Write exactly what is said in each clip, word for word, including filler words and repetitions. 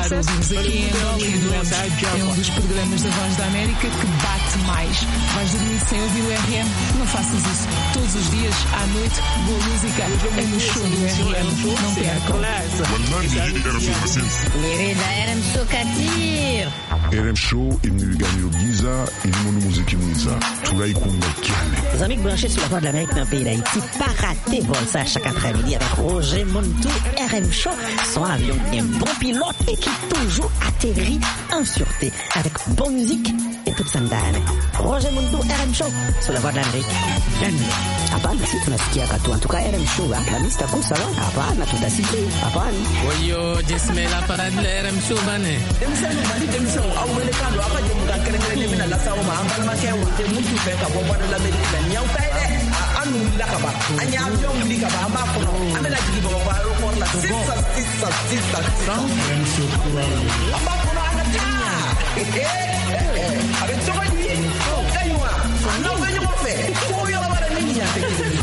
Se ouvimos aqui em Angola e adoramos. É um dos programas da Voz da América que bate mais. Vais dormir sem ouvir o R M? Não faças isso. Todos os dias, à noite, boa música é no show do R M. Não percam. Querida, R M Show Katir. R M Show, il nous gagne au Giza, il nous musique Giza. Tout là, il compte le Les amis branchés sur la Voix de l'Amérique dans le pays d'Haïti, pas rater vol ça chaque après-midi avec Roger Montou, R M Show, son avion bien bon pilote et qui toujours atterrit en sûreté avec bonne musique et toute sa dame. Roger Montou, R M Show, sur la Voix de l'Amérique. Hapana, si tunasikia katu. En tout cas, R M Show, la liste à ça va. Hapana, tutasikia. Hapana. Oyo, jisme la parade la R M Show bane. Demsano bali demsano au melekano apa jemuka kerengere mina la sawo ma angal ma kewo te mutu fe ka bomba de l'Amérique la nyaw tayde anu la ka ba anya avion li ka ba ma ko amela jigi ba ba ro por la sissa sissa sissa R M Show amba ko na ta eh avec toi ni kaywa non venyo mo fe ko yo la bara ni ya te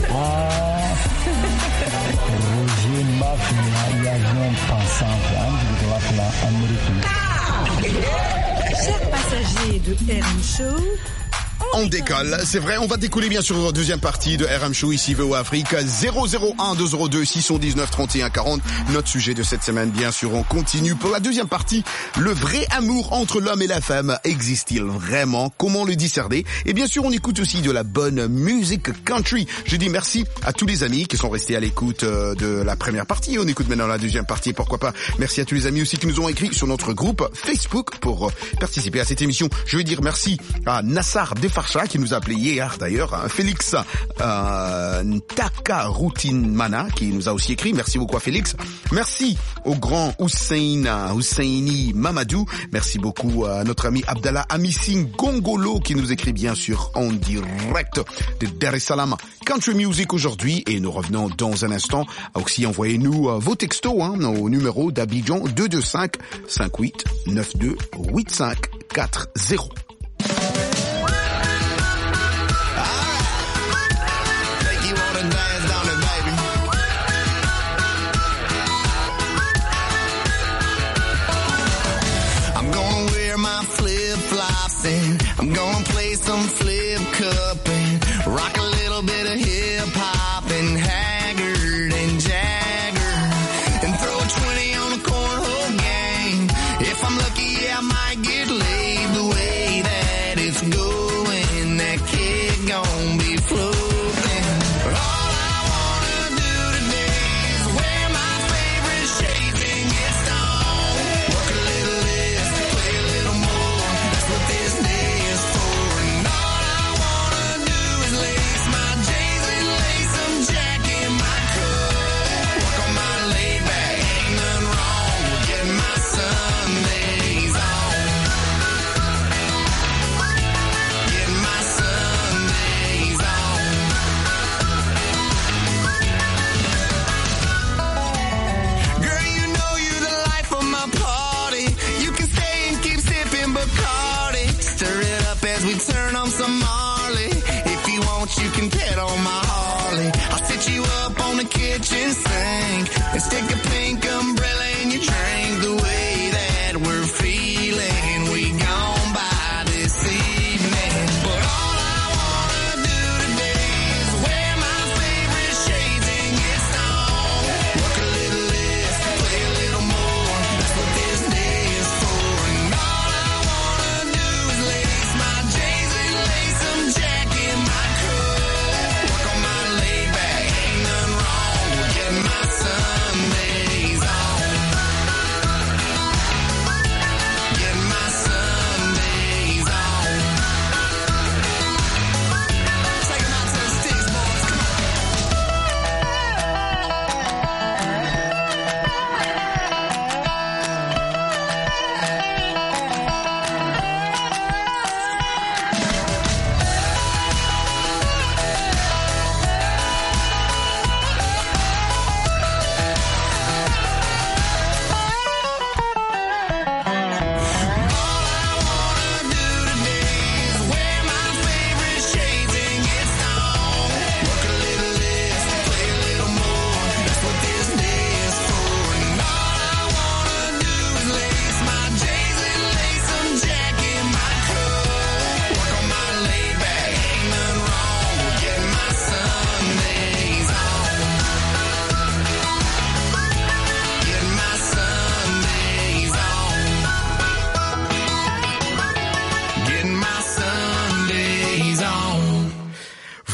Roger Mafia, avion pensant de la Amérique. Chers passagers de R M Show, On décolle, c'est vrai, on va décoller bien sûr en deuxième partie de R M Show ici V O Afrique. Zéro zéro un deux zéro deux six un neuf trente et un quarante. Notre sujet de cette semaine, bien sûr, on continue pour la deuxième partie. Le vrai amour entre l'homme et la femme existe-t-il vraiment? Comment le discerner? Et bien sûr, on écoute aussi de la bonne musique country. Je dis merci à tous les amis qui sont restés à l'écoute de la première partie. On écoute maintenant la deuxième partie, pourquoi pas. Merci à tous les amis aussi qui nous ont écrit sur notre groupe Facebook pour participer à cette émission. Je veux dire merci à Nassar Defarcha qui nous a appelé hier d'ailleurs, hein, Félix euh, Ntaka Routinmana qui nous a aussi écrit. Merci beaucoup à Félix. Merci au grand Hussein Husseini Mamadou. Merci beaucoup à notre ami Abdallah Amising Gongolo qui nous écrit bien sûr en direct de Dar es Salaam. Country Music aujourd'hui et nous revenons dans un instant. Aussi envoyez-nous euh, vos textos hein, au numéro d'Abidjan deux deux cinq cinq huit neuf deux huit cinq quatre zéro. I'm gonna play some flip cup and rock a little bit of hip hop and Haggard and Jagger and throw a twenty on a cornhole game. If I'm lucky, I might get laid. The way that it's going, that kid gon' be floating. But all I wanna do today is wear my favorite shades and get stoned. Work a little less, play a little more. That's what this day is for. And all I wanna do is lace my J's and lace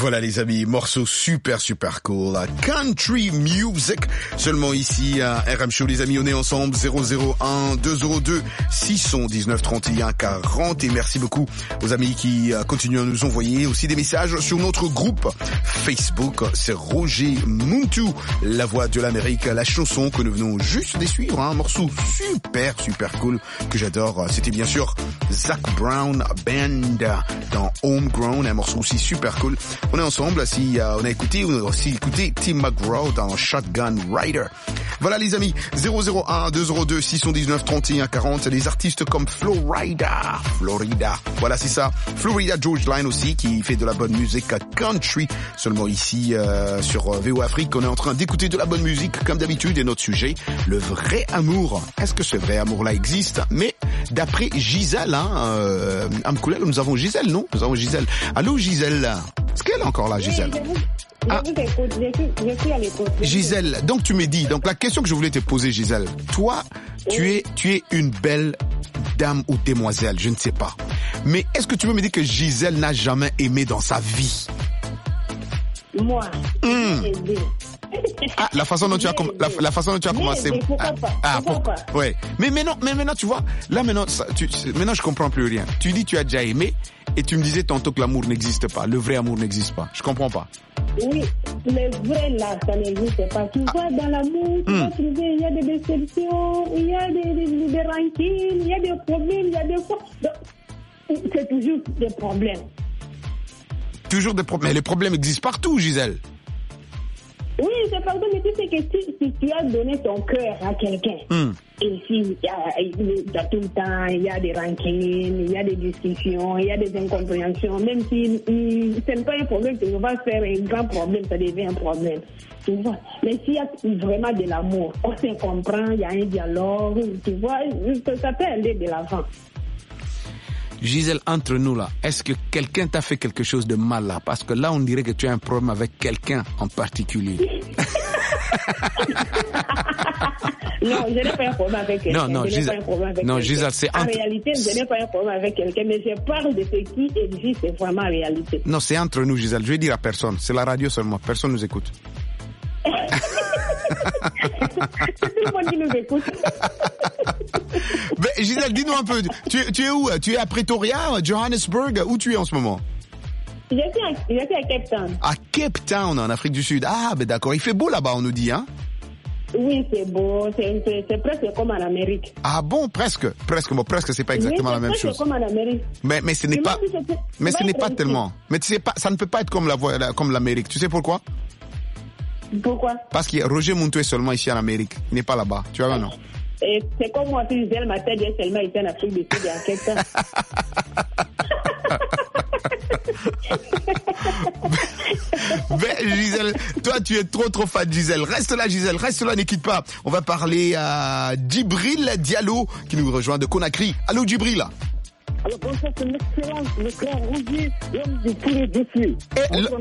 Voilà les amis, morceau super super cool, country music, seulement ici à R M Show les amis, on est ensemble, zéro zéro un deux zéro deux six un neuf trente et un quarante, et merci beaucoup aux amis qui continuent à nous envoyer aussi des messages sur notre groupe Facebook, c'est Roger Muntu, la voix de l'Amérique, la chanson que nous venons juste de suivre, un morceau super super cool que j'adore, c'était bien sûr Zac Brown Band dans Homegrown, un morceau aussi super cool. On est ensemble, si euh, on a écouté, on a aussi écouté Tim McGraw dans Shotgun Rider. Voilà les amis, zéro zéro un deux zéro deux six un neuf trente et un quarante, des artistes comme Florida, Florida, voilà c'est ça, Florida George Line aussi qui fait de la bonne musique country, seulement ici euh, sur V O Afrique, on est en train d'écouter de la bonne musique comme d'habitude et notre sujet, le vrai amour. Est-ce que ce vrai amour là existe? Mais d'après Gisèle, hein, euh, Amkoulel, nous avons Gisèle, non? Nous avons Gisèle. Allô Gisèle? Est-ce qu'elle est encore là, Gisèle? Oui, je vous, je ah. vous écoute, je suis, je suis à l'écoute. Gisèle, donc tu me dis, donc la question que je voulais te poser, Gisèle, toi, tu oui. es, tu es une belle dame ou demoiselle, je ne sais pas. Mais est-ce que tu veux me dire que Gisèle n'a jamais aimé dans sa vie? Moi, mmh. j'ai aimé. Ah, la façon dont tu as, com- la, la façon dont tu as Mais commencé. mais pourquoi Ah, pas, ah pourquoi pour- pas. ouais. Mais maintenant, mais maintenant, tu vois, là maintenant, ça, tu, maintenant je comprends plus rien. Tu dis tu as déjà aimé et tu me disais tantôt que l'amour n'existe pas, le vrai amour n'existe pas. Je comprends pas. Oui, le vrai là, ça n'existe pas. Tu Ah. vois, dans l'amour, tu Hmm. vas trouver, il y a des déceptions, il y a des, des, des rancunes, il y a des problèmes, il y a des fois. Donc, c'est toujours des problèmes. Toujours des problèmes. Mais les problèmes existent partout, Gisèle. Oui, c'est pardon, mais tu sais que si, si tu as donné ton cœur à quelqu'un, Hmm. et si il y a, il y a tout le temps, il y a des rancunes, il y a des discussions, il y a des incompréhensions, même si il, ce n'est pas un problème, ça va faire un grand problème, ça devient un problème. Tu vois. Mais s'il y a vraiment de l'amour, on se comprend, il y a un dialogue, tu vois, ça, ça peut aller de l'avant. Gisèle, entre nous là, est-ce que quelqu'un t'a fait quelque chose de mal là? Parce que là, on dirait que tu as un problème avec quelqu'un en particulier. Non, je n'ai pas un problème avec quelqu'un. Non, non, je n'ai Gisèle, pas un problème avec non, quelqu'un. Gisèle, c'est En entre... réalité, je n'ai pas un problème avec quelqu'un, mais je parle de ce qui existe vraiment en réalité. Non, c'est entre nous, Gisèle. Je vais dire à personne. C'est la radio seulement. Personne nous écoute. Tout le monde qui nous écoute. Ben, Gisèle, dis-nous un peu. Tu, es- tu es où? Tu es à Pretoria, Johannesburg? Où tu es en ce moment? Je suis à, je suis à Cape Town. À Cape Town, en Afrique du Sud. Ah, ben d'accord. Il fait beau là-bas, on nous dit, hein? Oui, c'est beau. C'est, c'est, c'est presque comme en Amérique. Ah bon, presque. Presque. Bon, presque, c'est pas exactement oui, la même c'est chose. presque comme en Amérique. Mais, mais ce n'est Tu pas, m'as dit que c'est- mais c'est ce n'est pas pas tranquille. tellement. Mais tu sais pas, ça ne peut pas être comme la voie, la- comme l'Amérique. Tu sais pourquoi? Pourquoi? Parce que Roger Muntu est seulement ici en Amérique. Il n'est pas là-bas. Tu vois, non? Et c'est comme moi, si Gisèle m'a dit seulement ici en Afrique du Sud et à Cape Town. Ben, Gisèle, toi, tu es trop, trop fan, Gisèle. Reste là, Gisèle. Reste là, ne quitte pas. On va parler à Djibril Diallo, qui nous rejoint de Conakry. Allô, Djibril. Alors, bonsoir, c'est l'excellent, le grand Roger, l'homme de tous les dossiers. Et le...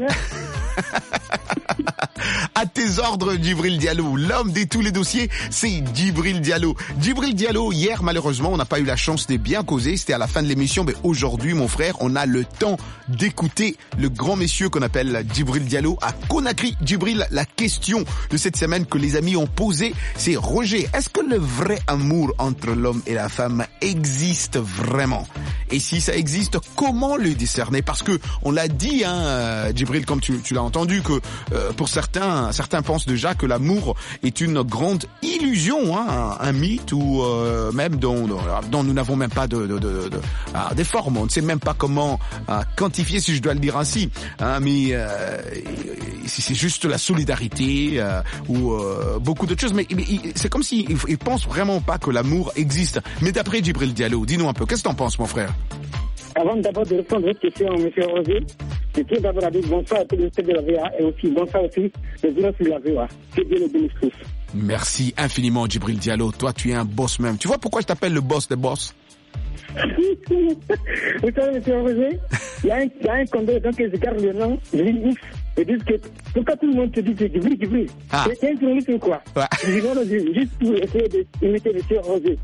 À tes ordres, Djibril Diallo. L'homme de tous les dossiers, c'est Djibril Diallo. Djibril Diallo, hier, malheureusement, on n'a pas eu la chance de bien causer. C'était à la fin de l'émission. Mais aujourd'hui, mon frère, on a le temps d'écouter le grand monsieur qu'on appelle Djibril Diallo à Conakry. Djibril, la question de cette semaine que les amis ont posée, c'est Roger, est-ce que le vrai amour entre l'homme et la femme existe vraiment? Et si ça existe, comment le discerner? Parce que on l'a dit, hein, euh, Djibril, comme tu, tu l'as entendu, que euh, pour certains, certains pensent déjà que l'amour est une grande illusion, hein, un, un mythe ou euh, même dont, dont nous n'avons même pas de, de, de, de, de ah, des formes. On ne sait même pas comment euh, quantifier, si je dois le dire ainsi. Hein, mais euh, si c'est juste la solidarité euh, ou euh, beaucoup d'autres choses. Mais, mais c'est comme s'ils ils pensent vraiment pas que l'amour existe. Mais d'après Djibril Diallo, dis-nous un peu, qu'est-ce que t'en penses, mon frère? Avant d'abord de répondre à votre question, M. Roger, je tiens d'abord à dire bonsoir à tous les de la V A et aussi bonsoir aussi les journalistes de la V A. Que Dieu les bénisse tous. Merci infiniment, Djibril Diallo. Toi, tu es un boss même. Tu vois pourquoi je t'appelle le boss des boss? Vous savez, M. Roger, il y a un, il y a un condor, donc je garde le nom, je dis ouf, et disent que pourquoi tout le monde te dit c'est Djibril, Djibril? Ah. C'est un journaliste ou quoi? Ouais. Je dis non, non, juste pour essayer d'imiter M. Roger.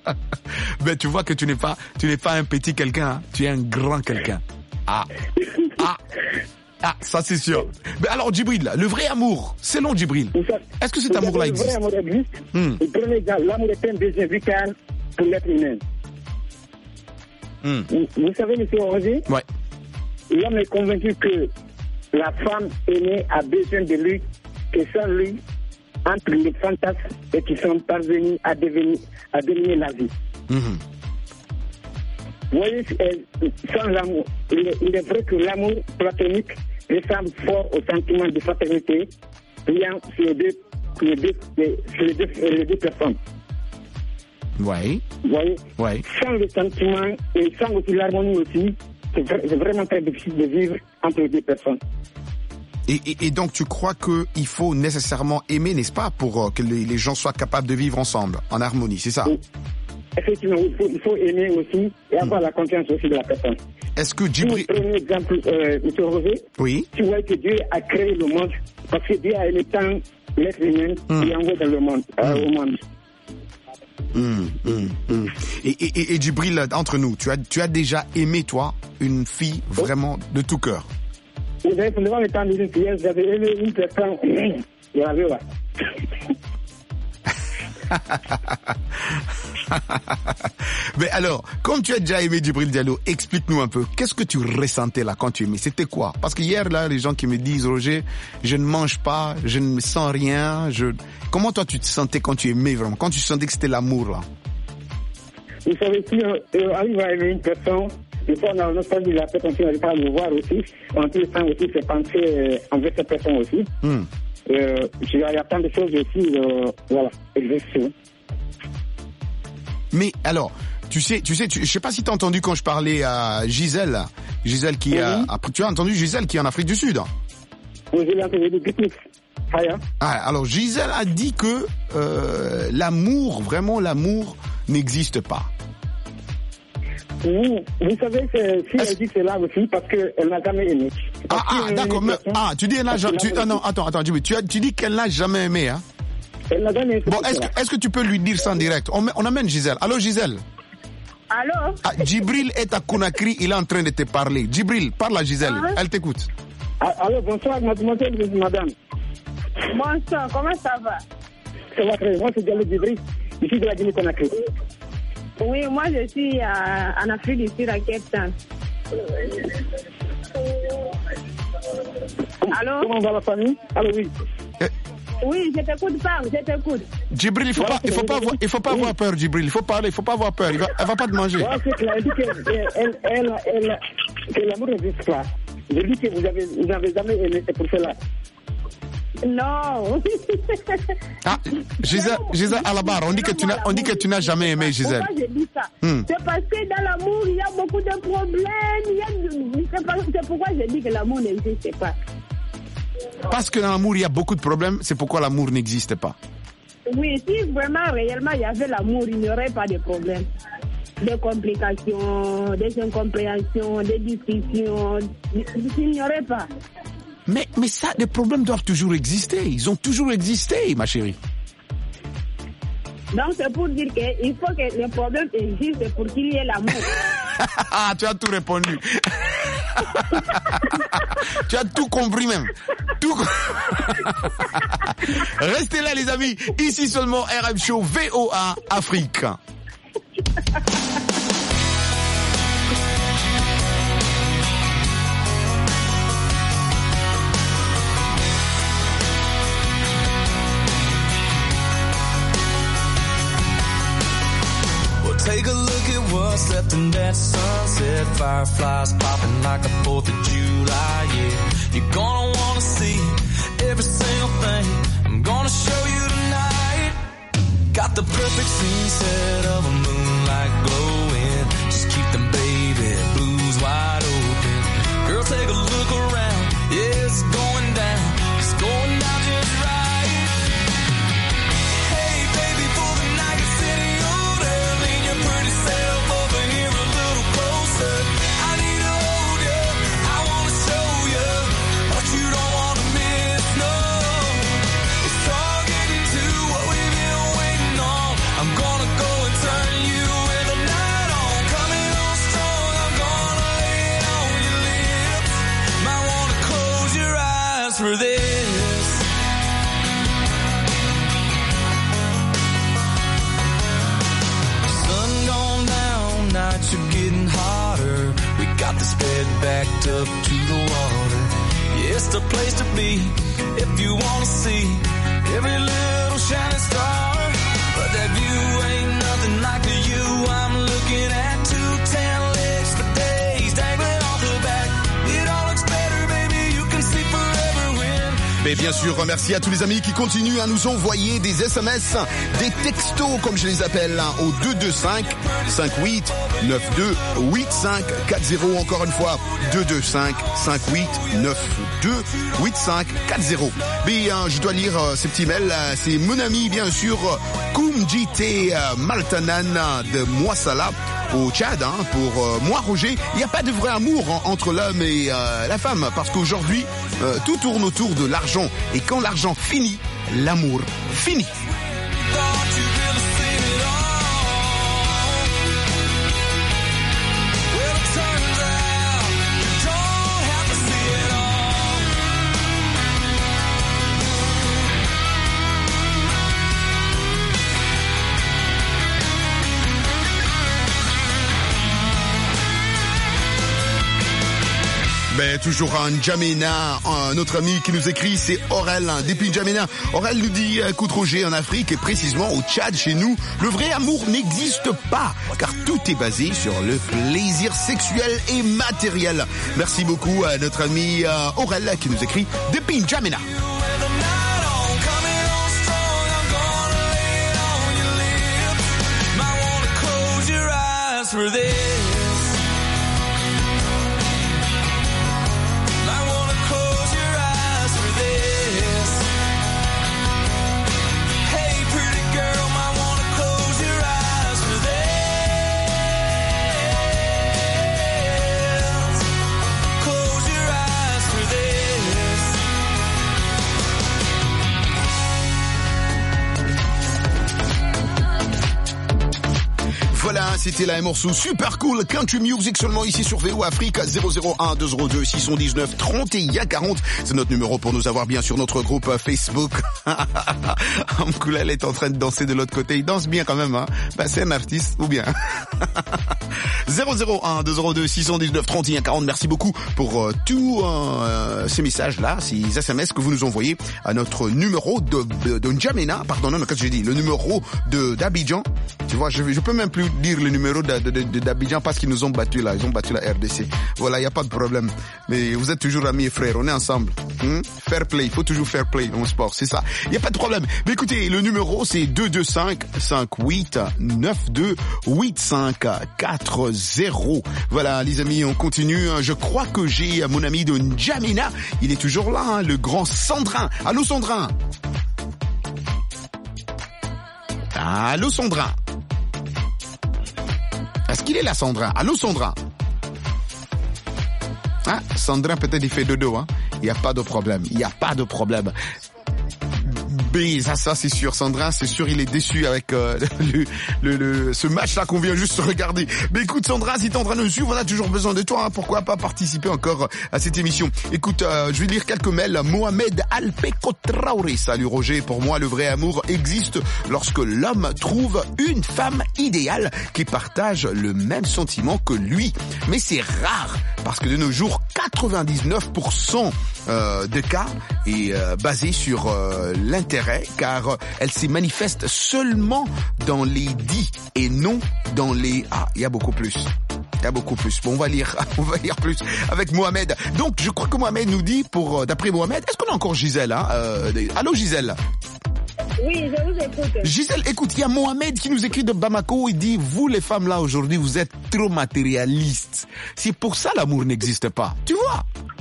Ben, tu vois que tu n'es pas, tu n'es pas un petit quelqu'un, hein. Tu es un grand quelqu'un. Ah. Ah, ah, ça c'est sûr. Mais alors, Djibril, le vrai amour, selon Djibril, est-ce que cet amour-là existe? Le vrai amour existe. Hmm. Le premier gars, l'amour est un besoin vital pour l'être humain. Hmm. Vous, vous savez, monsieur Roger? Ouais. L'homme est convaincu que la femme aimée a besoin de lui, que sans lui, entre les fantasmes et qui sont parvenus à devenir, à devenir la vie. Mmh. Vous voyez, sans l'amour, il est, il est vrai que l'amour platonique ressemble fort au sentiment de fraternité liant sur les deux, sur les deux, sur les deux, les deux personnes. Oui. Vous voyez, ouais. Sans le sentiment et sans aussi l'harmonie aussi, c'est, vrai, c'est vraiment très difficile de vivre entre les deux personnes. Et, et, et donc tu crois qu'il faut nécessairement aimer, n'est-ce pas, pour que les, les gens soient capables de vivre ensemble, en harmonie, c'est ça? Oui. Effectivement, il faut, il faut aimer aussi et avoir mmh. la confiance aussi de la personne. Est-ce que Djibril... Si vous prenez exemple, euh, M. Rosé, oui. Tu vois que Dieu a créé le monde, parce que Dieu a aimé tant l'être humain mmh. et envoie dans le monde, euh, mmh. au monde. Mmh, mmh, mmh. Et, et, et Djibril, entre nous, tu as, tu as déjà aimé, toi, une fille vraiment de tout cœur? Vous avez devant le temps d'une prière, vous avez aimé une personne, il y avait là. Mais alors, comme tu as déjà aimé Djibril Diallo, explique-nous un peu, qu'est-ce que tu ressentais là quand tu aimais? C'était quoi? Parce qu'hier, là, les gens qui me disent, Roger, je ne mange pas, je ne me sens rien, je... Comment toi tu te sentais quand tu aimais vraiment? Quand tu sentais que c'était l'amour là? Vous savez, si on arrive à aimer une personne, des fois, on a notre de la personne qui n'arrive pas à le voir aussi. On peut sans aussi se penser euh, envers cette personne aussi. Mm. Euh, il y a tant de choses aussi, euh, voilà, existent. Mais alors, tu sais, tu sais, tu, je sais pas si tu as entendu quand je parlais à Gisèle, Gisèle qui oui. a, tu as entendu Gisèle qui est en Afrique du Sud. Oui, j'ai entendu du pique-nique. Ah, alors Gisèle a dit que euh, l'amour, vraiment l'amour, n'existe pas. Vous, vous savez que si Est-ce... elle dit cela aussi parce qu'elle n'a jamais aimé. Ah, ah d'accord. Mais, ah, tu dis elle n'a jamais. Ah non, attends, attends, tu, as, tu dis qu'elle n'a jamais aimé, hein? Elle n'a jamais aimé. Bon, est-ce que, est-ce que tu peux lui dire ça en direct? On, on amène Gisèle. Allô, Gisèle? Allô? Ah, Djibril est à Conakry, il est en train de te parler. Djibril, parle à Gisèle, ah, elle t'écoute. Ah, allô, bonsoir, mademoiselle, madame. Bonsoir, comment ça va? Ça va très bien, moi c'est Diallo Djibril, ici de la Guinée-Conakry. Oui, moi je suis à, en Afrique du Sud, à Cape Town. Allô? Comment va la famille? Allô, oui. Eh. Oui, je t'écoute, parle, je t'écoute. Djibril, il faut voilà, pas, il faut pas, avoir, il faut pas oui. avoir peur, Djibril. Il faut parler, il faut pas avoir peur. Il va, elle va pas te manger. Ouais, c'est clair. Elle dit que, elle, elle, elle, que l'amour n'existe pas. Je dis que vous avez, vous avez jamais aimé, c'est pour cela. Non. Ah, Gisèle, Gisèle à la barre, on dit que tu n'as, on dit que tu n'as jamais aimé Gisèle. Pourquoi j'ai dit ça? Hmm. C'est parce que dans l'amour, il y a beaucoup de problèmes. Il y a, c'est, pas, c'est pourquoi j'ai dit que l'amour n'existe pas. Parce que dans l'amour, il y a beaucoup de problèmes, c'est pourquoi l'amour n'existe pas. Oui, si vraiment, réellement, il y avait l'amour, il n'y aurait pas de problème. Des complications, des incompréhensions, des discussions, il n'y aurait pas. Mais, mais ça, des problèmes doivent toujours exister. Ils ont toujours existé, ma chérie. Donc, c'est pour dire qu'il faut que les problèmes existent pour qu'il y ait l'amour. Ah, tu as tout répondu. Tu as tout compris même. Tout. Restez là, les amis. Ici seulement R M Show V O A Afrique. Take a look at what's left in that sunset. Fireflies popping like a fourth of July, yeah. You're gonna wanna see every single thing I'm gonna show you tonight. Got the perfect scene set of a moonlight glowing. Just keep them baby blues wide open. Girl, take a look around. Yeah, it's going down. It's going down just right. Strong got this bed backed up to the water. Yeah, it's the place to be if you wanna see every little shining star. But that view ain't nothing like the view I'm looking at. Two tan legs for days dangling off the back. It all looks better, baby. You can see forever when. Mais bien sûr, merci à tous les amis qui continuent à nous envoyer des S M S, des textos comme je les appelle, au deux deux cinq, cinq huit, neuf deux, huit cinq quatre zéro. Encore une fois, deux deux cinq, cinq huit, neuf deux, huit cinq quatre zéro. Mais euh, je dois lire euh, ces petits mails. Euh, c'est mon ami, bien sûr, Kumjite euh, Maltanan de Moissala au Tchad. Hein, pour euh, moi, Roger, il n'y a pas de vrai amour hein, entre l'homme et euh, la femme, parce qu'aujourd'hui, euh, tout tourne autour de l'argent. Et quand l'argent finit, l'amour finit. Ben, toujours un N'Djamena, un autre ami qui nous écrit, c'est Aurel, depuis N'Djamena. Aurel nous dit, écoute Roger, en Afrique et précisément au Tchad, chez nous, le vrai amour n'existe pas, car tout est basé sur le plaisir sexuel et matériel. Merci beaucoup à notre ami Aurel qui nous écrit depuis N'Djamena. Voilà, c'était la morceau super cool country music seulement ici sur V O Afrique. Zéro zéro un deux zéro deux six un neuf trente et un quarante. C'est notre numéro pour nous avoir bien sur notre groupe Facebook. Amkoulel est en train de danser de l'autre côté. Il danse bien quand même, hein. Bah, c'est un artiste, ou bien. Zéro zéro un deux zéro deux six un neuf trente et un quarante. Merci beaucoup pour euh, tous euh, ces messages-là, ces S M S que vous nous envoyez à notre numéro de, de, de N'Djamena. Pardon, non, non, qu'est-ce que j'ai dit? Le numéro de d'Abidjan. Tu vois, je, je peux même plus dire le numéro d'Abidjan parce qu'ils nous ont battu là, ils ont battu la R D C. Voilà, il y a pas de problème. Mais vous êtes toujours amis et frères, on est ensemble. Hmm? Fair play, il faut toujours fair play dans le sport, c'est ça. Il y a pas de problème. Mais écoutez, le numéro c'est deux deux cinq, cinq huit, neuf deux, huit cinq quatre zéro. Voilà, les amis, on continue. Je crois que j'ai mon ami de N'Djamena, il est toujours là, hein, le grand Sandrin. Allô Sandrin. Allô Sandrin. Est-ce qu'il est là, Sandra? Allô, Sandra? Ah, Sandra, peut-être il fait dodo, hein. Il n'y a pas de problème. Il n'y a pas de problème. B, ça, ça, c'est sûr. Sandra, c'est sûr, il est déçu avec euh, le, le, le, ce match-là qu'on vient juste regarder. Mais écoute, Sandra, si t'es en train de nous suivre, on a toujours besoin de toi. Hein. Pourquoi pas participer encore à cette émission? Écoute, euh, je vais lire quelques mails. Mohamed Alpeko Traoré. Salut Roger. Pour moi, le vrai amour existe lorsque l'homme trouve une femme idéale qui partage le même sentiment que lui. Mais c'est rare parce que de nos jours, quatre-vingt-dix-neuf pour cent euh, des cas est euh, basé sur euh, l'intérêt, car elle se manifeste seulement dans les dits et non dans les... Ah, il y a beaucoup plus. Il y a beaucoup plus. Bon, on va lire, on va lire plus avec Mohamed. Donc, je crois que Mohamed nous dit, pour d'après Mohamed, est-ce qu'on a encore Gisèle, hein? euh, Allô Gisèle? Oui, je vous écoute. Gisèle, écoute, il y a Mohamed qui nous écrit de Bamako, il dit, vous les femmes là aujourd'hui, vous êtes trop matérialistes. C'est pour ça l'amour n'existe pas. Tu vois?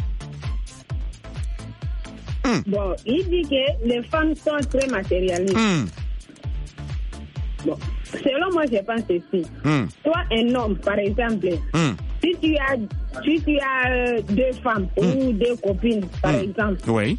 Mm. Bon, il dit que les femmes sont très matérialistes. Mm. Bon, selon moi, je pense ceci. Mm. Toi, un homme, par exemple, mm. si tu as, si tu as euh, deux femmes mm. ou deux copines, par mm. exemple, oui.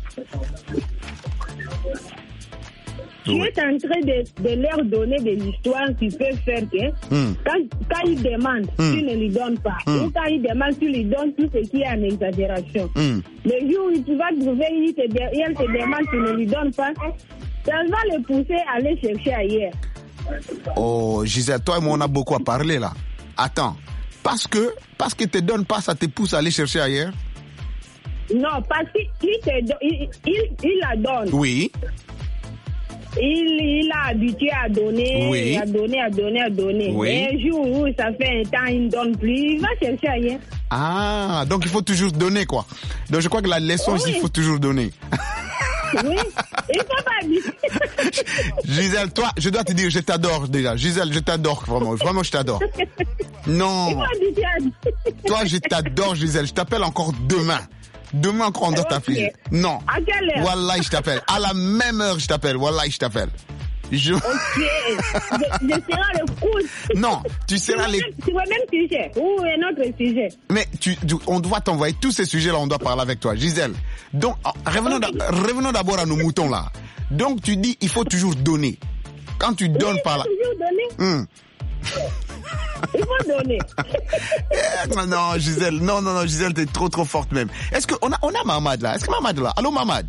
tu oui. es en train de, de leur donner des histoires qui peuvent faire que mm. quand, quand ils demandent, mm. tu ne lui donnes pas. Mm. Ou quand ils demandent, tu lui donnes tout ce qui est en exagération. Mm. Le jour où tu vas trouver, il te, il te demande, tu ne lui donnes pas, ça va le pousser à aller chercher ailleurs. Oh, Gisèle, toi et moi, on a beaucoup à parler là. Attends. Parce que, parce qu'il te donne pas, ça te pousse à aller chercher ailleurs? Non, parce qu'il te donne, il, il, il la donne. Oui. Il, il a habitué à donner, Oui. à donner, à donner, à donner. Oui. Et un jour où ça fait un temps, il ne donne plus, il va chercher ailleurs. Ah, donc il faut toujours donner, quoi. Donc je crois que la leçon, Oh, ici, oui. il faut toujours donner. Oui, il faut pas dire. Gisèle, toi, je dois te dire, je t'adore déjà. Gisèle, je t'adore, vraiment. Vraiment, je t'adore. Non. Il faut habituer. Toi, je t'adore, Gisèle. Je t'appelle encore demain. Demain encore, on doit Ok. t'appeler. Non. À quelle heure? Wallah, je t'appelle. À la même heure, je t'appelle. Wallah, je t'appelle. Je... Ok. Je, je serai le coup. Non, tu seras les... C'est le même sujet ou un autre sujet. Mais tu, tu- on doit t'envoyer tous ces sujets-là, on doit parler avec toi. Gisèle, donc, oh, revenons, d'a- revenons d'abord à nos moutons, là. Donc, tu dis, il faut toujours donner. Quand tu donnes Oui, par là... il faut toujours donner. Hum. Il faut donner. Non, non, Gisèle, non, non, non, Gisèle, t'es trop, trop forte même. Est-ce qu'on a, on a Mamad, là? Est-ce que Mamad est là? Allô, Mamad?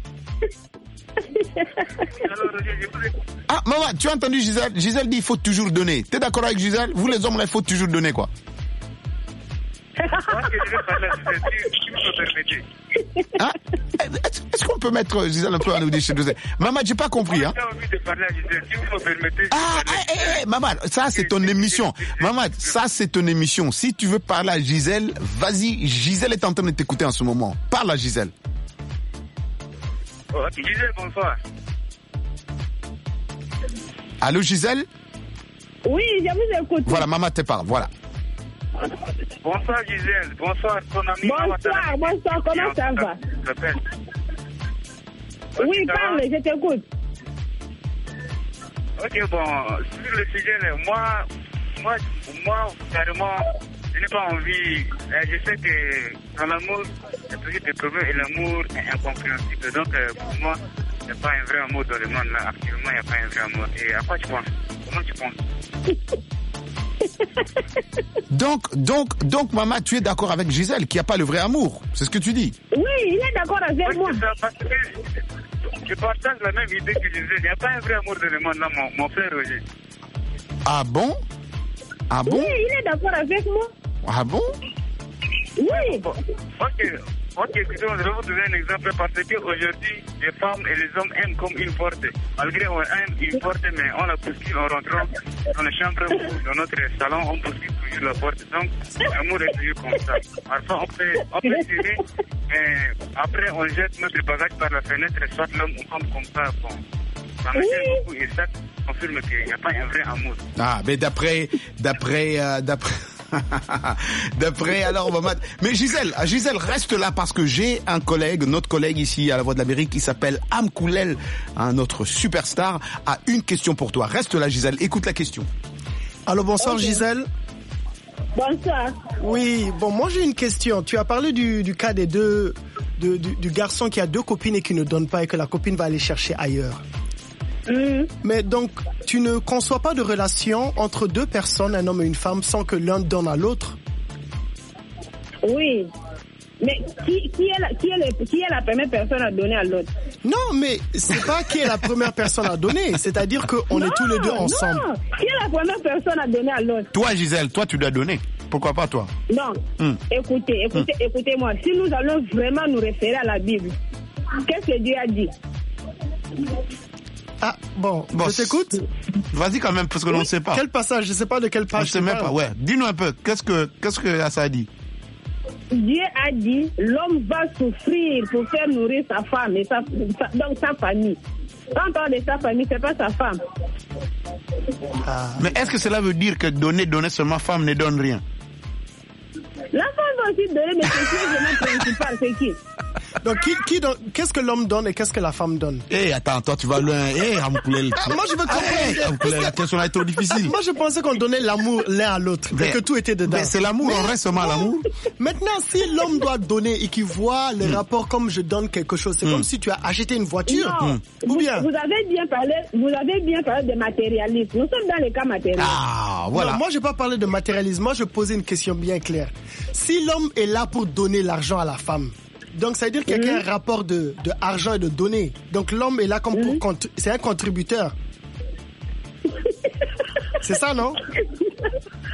Ah, Mamad, tu as entendu Gisèle? Gisèle dit, il faut toujours donner. T'es d'accord avec Gisèle? Vous, les hommes, là, il faut toujours donner, quoi. Hein? Est-ce est-ce qu'on peut mettre Gisèle un peu à nous dire chez nous? Mamad, j'ai pas compris, hein? Ah, eh, eh, eh, Mamad, ça c'est ton émission. Mamad, ça c'est ton émission. Si tu veux parler à Gisèle, vas-y, Gisèle est en train de t'écouter en ce moment. Parle à Gisèle. Oh, Gisèle, bonsoir. Allô, Gisèle? Oui, je vous écoute. Voilà, Mamad te parle, voilà. Bonsoir Gisèle, bonsoir ton ami. Bonsoir, bonsoir, comment ça va? Oui, parle, je t'écoute. Ok, bon, sur le sujet, là, moi, moi, moi, carrément, je n'ai pas envie. Euh, je sais que dans l'amour, il y a toujours des problèmes et l'amour est incompréhensible. Donc, euh, pour moi, il n'y a pas un vrai amour dans le monde. Là. Actuellement, il n'y a pas un vrai amour. Et à quoi tu penses? Comment tu penses? Donc, donc, donc, Maman, tu es d'accord avec Gisèle qu'il n'y a pas le vrai amour. C'est ce que tu dis. Oui, il est d'accord avec Oui, moi. c'est ça, parce que je partage la même idée que Gisèle. Il n'y a pas un vrai amour dans le monde, là, mon, mon frère Roger. Ah bon? Ah bon? Oui, il est d'accord avec moi. Ah bon? Oui. Bon, ok, ok, écoutez, je vais vous donner un exemple parce qu'aujourd'hui, les femmes et les hommes aiment comme une porte. Malgré on aime une porte, mais on la bouscule en rentrant dans la chambre ou dans notre salon, on bouscule toujours la porte. Donc, l'amour est toujours comme ça. Parfois, on peut, on peut tirer, mais après, on jette notre bagage par la fenêtre, soit l'homme ou femme comme ça. Bon, ça me gêne beaucoup et ça confirme qu'il n'y a pas un vrai amour. Ah, mais d'après, d'après, euh, d'après. D'après, alors, Maman. Mais Gisèle, Gisèle, reste là parce que j'ai un collègue, notre collègue ici à la Voix de l'Amérique qui s'appelle Am Koulel, un notre superstar, a une question pour toi. Reste là, Gisèle. Écoute la question. Allô, bonsoir, Ok. Gisèle. Bonsoir. Oui, bon, moi j'ai une question. Tu as parlé du, du cas des deux, de- du, du garçon qui a deux copines et qui ne donne pas et que la copine va aller chercher ailleurs. Mhm. Mais donc, tu ne conçois pas de relation entre deux personnes, un homme et une femme, sans que l'un donne à l'autre? Oui. Mais qui, qui, est la, qui, est le- qui est la première personne à donner à l'autre? Non, mais c'est pas qui est la première personne à donner. C'est-à-dire qu'on est tous les deux ensemble. Non, qui est la première personne à donner à l'autre? Toi, Gisèle, toi, tu dois donner. Pourquoi pas toi? Non. Hmm. Écoutez, écoutez, écoutez-moi. Si nous allons vraiment nous référer à la Bible, qu'est-ce que Dieu a dit? Ah, bon, Bon, je t'écoute. Vas-y quand même, parce que l'on ne sait pas. Quel passage? Je sais pas de quel On page ne sait tu même parles. pas. Ouais. Dis-nous un peu. Qu'est-ce que, qu'est-ce que ça a dit? Dieu a dit, l'homme va souffrir pour faire nourrir sa femme et sa, sa- donc sa famille. Quand on parle de sa famille, c'est pas sa femme. Ah. Mais est-ce que cela veut dire que donner, donner seulement femme ne donne rien? La femme va aussi donner, mais c'est qui le principal, c'est qui? Donc, qui, qui donne, qu'est-ce que l'homme donne et qu'est-ce que la femme donne? Eh, attends, toi, tu vas loin. Eh, Amkoulel. Ah, moi, je veux comprendre. Eh, Amkoulel, la question là est trop difficile. Moi, je pensais qu'on donnait l'amour l'un à l'autre, Mais- et que tout était dedans. mais c'est l'amour, on reste seulement à l'amour. Maintenant, si l'homme doit donner et qu'il voit le rapport comme je donne quelque chose, c'est Mm. comme si tu as acheté une voiture. Non. Ou Vous, bien? vous avez bien parlé, vous avez bien parlé de matérialisme. Nous sommes dans les cas matériels. Ah, voilà. Non, moi, j'ai pas parlé de matérialisme. Moi, je posais une question bien claire. Si l'homme est là pour donner l'argent à la femme, donc ça veut dire qu'il y a un rapport de, de argent et de donner. Donc l'homme est là comme pour contr- c'est un contributeur. C'est ça, non?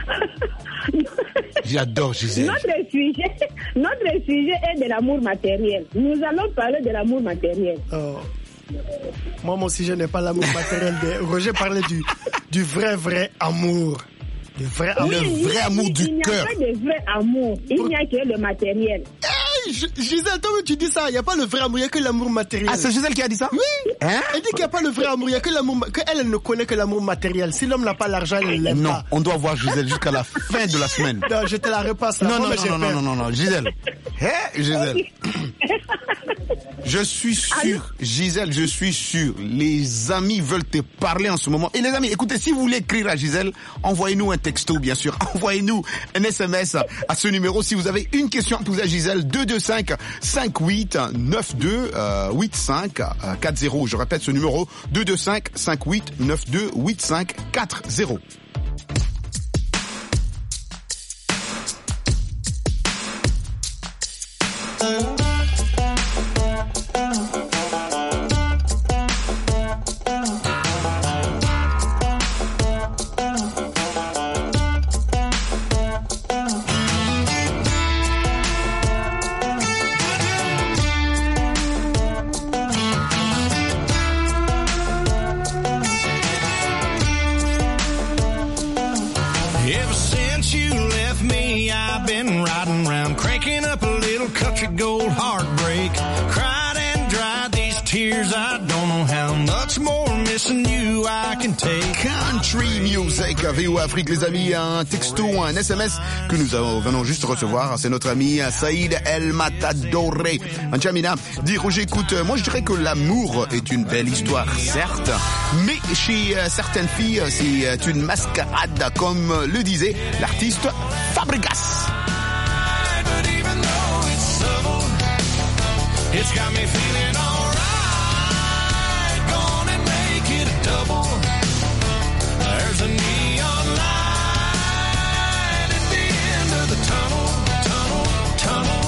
J'adore Gisèle. Notre sujet, notre sujet est de l'amour matériel. Nous allons parler de l'amour matériel. Oh. Moi, mon sujet n'est pas l'amour matériel. De... Roger parlait du, du vrai, vrai amour. Le vrai amour, le vrai amour du cœur. Il n'y a pas de vrai amour. Il Pour... n'y a que le matériel. Hey, Gisèle, toi, tu dis ça. Il n'y a pas le vrai amour, il n'y a que l'amour matériel. Ah, c'est Gisèle qui a dit ça? Oui. Hein? Elle dit qu'il n'y a pas le vrai amour, il n'y a que l'amour, qu'elle elle ne connaît que l'amour matériel. Si l'homme n'a pas l'argent, elle ne l'aime non, pas. Non, on doit voir Gisèle jusqu'à la fin de la semaine. Non, je te la repasse là. Non, non, non, non, non, non, non, non, Gisèle. Hé, Gisèle. Je suis sûr, Gisèle, je suis sûr, les amis veulent te parler en ce moment. Et les amis, écoutez, si vous voulez écrire à Gisèle, envoyez-nous un texto, bien sûr. Envoyez-nous un S M S à ce numéro. Si vous avez une question à poser à Gisèle, deux deux cinq, cinq huit, neuf deux, huit cinq, quatre zéro. Je répète ce numéro, deux deux cinq, cinq huit, neuf deux, huit cinq, quatre zéro. Gold heartbreak, cried and dried these tears. I don't know how much more missing you I can take. Country Music, V O Afrique, les amis, un texto, un S M S que nous venons juste recevoir. C'est notre ami Saïd El Matadore. Anjamina dit, Roger, écoute, moi je dirais que l'amour est une belle histoire, certes, mais chez certaines filles, c'est une mascarade, comme le disait l'artiste Fabregas. It's got me feeling alright. Gonna make it a double. There's a neon light at the end of the tunnel, tunnel, tunnel.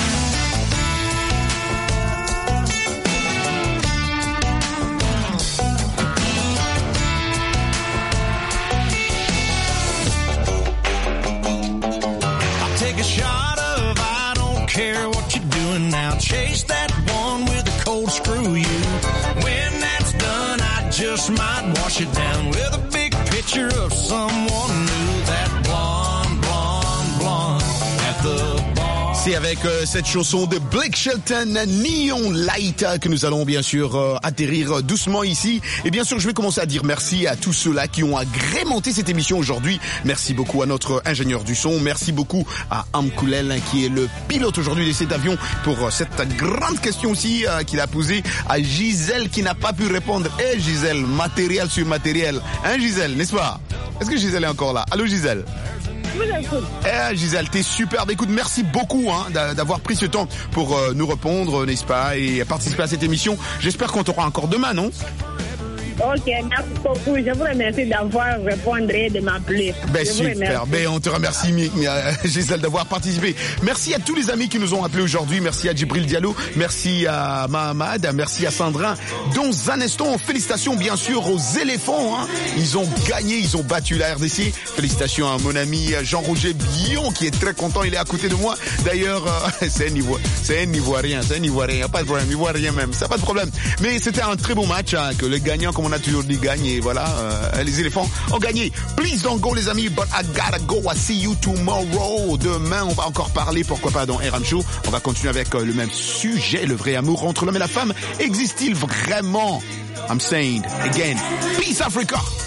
I'll take a shot of I don't care what you're doing now. Chase that one with a cold screw you. When that's done, I just might wash it down with a big picture of someone new. That blonde, blonde, blonde at the bar. C'est avec euh, cette chanson de Blake Shelton, Neon Light, que nous allons bien sûr euh, atterrir doucement ici. Et bien sûr, je vais commencer à dire merci à tous ceux-là qui ont agrémenté cette émission aujourd'hui. Merci beaucoup à notre ingénieur du son. Merci beaucoup à Amkoulel, qui est le pilote aujourd'hui de cet avion, pour cette grande question aussi euh, qu'il a posée à Gisèle, qui n'a pas pu répondre. Eh hey, Gisèle, matériel sur matériel. Hein Gisèle, n'est-ce pas? Est-ce que Gisèle est encore là? Allô Gisèle? Eh Gisèle, t'es superbe. Écoute, merci beaucoup hein, d'avoir pris ce temps pour euh, nous répondre, n'est-ce pas, et participer à cette émission. J'espère qu'on t'aura encore demain, non? Ok, merci beaucoup. Je vous remercie d'avoir répondu et de m'appeler. Ben super, ben on te remercie Gisèle d'avoir participé. Merci à tous les amis qui nous ont appelés aujourd'hui. Merci à Djibril Diallo, merci à Mahamad, merci à Sandrin. Dans un instant, félicitations bien sûr aux éléphants. Hein. Ils ont gagné, ils ont battu la R D C. Félicitations à mon ami Jean-Roger Bion qui est très content, il est à côté de moi. D'ailleurs, euh, c'est un Ivoirien, c'est un Ivoirien, c'est un Ivoirien, y a pas de problème, Ivoirien même, ça pas de problème. Mais c'était un très beau match hein, que le gagnant, comme on a toujours dit, gagne, et voilà, euh, les éléphants ont gagné. Please don't go les amis, but I gotta go, I see you tomorrow. Demain, on va encore parler, pourquoi pas dans R M Show. On va continuer avec euh, le même sujet, le vrai amour entre l'homme et la femme. Existe-t-il vraiment? I'm saying again, peace Africa.